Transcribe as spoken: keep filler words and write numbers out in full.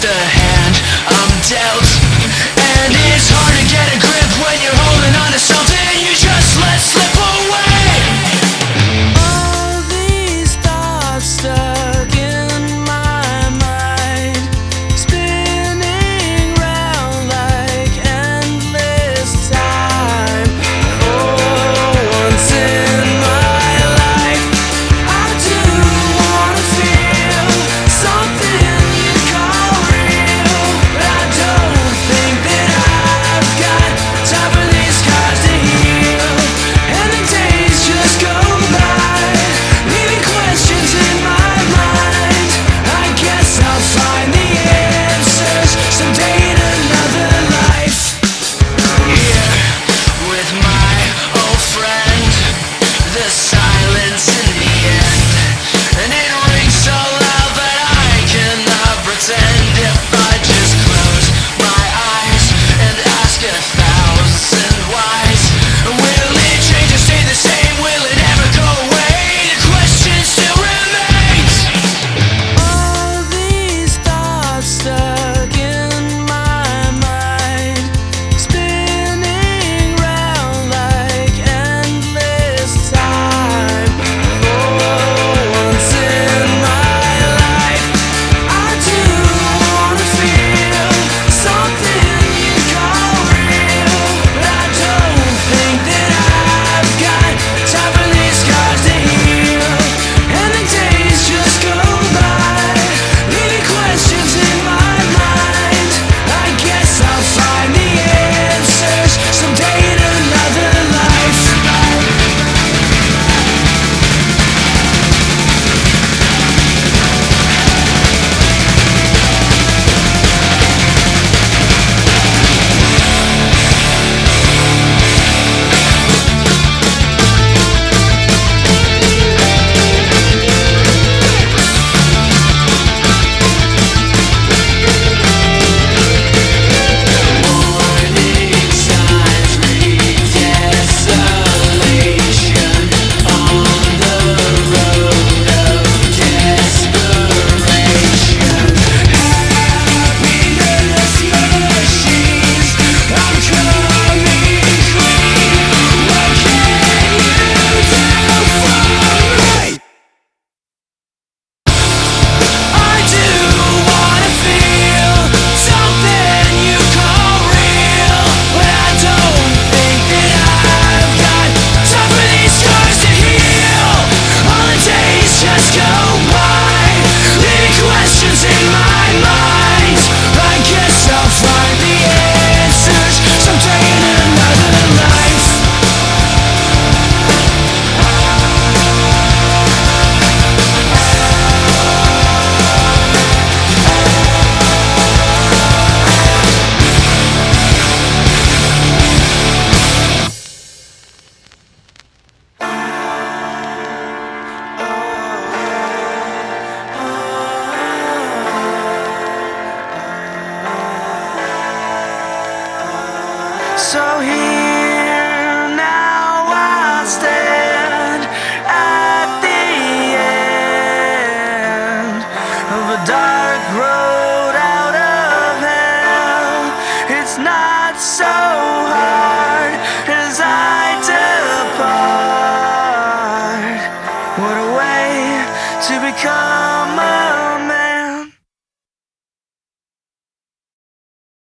the hand I'm dealt. And it's hard to get a grip when you're holding on to something you just let slip away. All these thoughts stuck in my mind, spinning round like endless time. For once in my life, I do wanna feel something you call real, but I don't think that I've got time for these scars to heal. And the days just go by, leaving questions in my mind. I guess I'll find the answers someday in another life. Here with my old friend, the silence in the end, and it rings so loud that I cannot pretend. If I just close my eyes and ask a thousand whys, will it change or stay the same? Will it ever go away? The question still remains. All these thoughts stuck in my mind, spinning round like endless time. For once in my life, I do wanna feel something you call real, but I don't think that I've got time for these scars to heal. And the days just go by, leaving questions in my mind. I guess I'll find the answers someday in another life. Warning signs read desolation on the road of desperation. Happiness machines, I'm coming clean. What can you do for me? I do wanna feel something you call real, but I don't think that I've got time for these scars to heal. All the days just go by, leaving questions in my mind. I guess I'll find the answers someday in another life. So here now I stand at the end of a dark road out of hell. It's not so hard as I depart. What a way to become